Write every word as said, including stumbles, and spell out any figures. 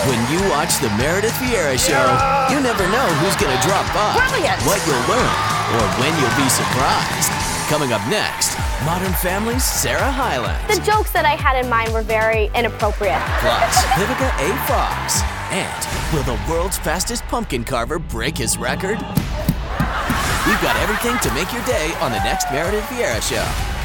When you watch the Meredith Vieira Show, you never know who's going to drop by, Brilliant. what you'll learn, or when you'll be surprised. Coming up next, Modern Family's Sarah Hyland. The jokes that I had in mind were very inappropriate. Plus, Vivica A. Fox. And will the world's fastest pumpkin carver break his record? We've got everything to make your day on the next Meredith Vieira Show.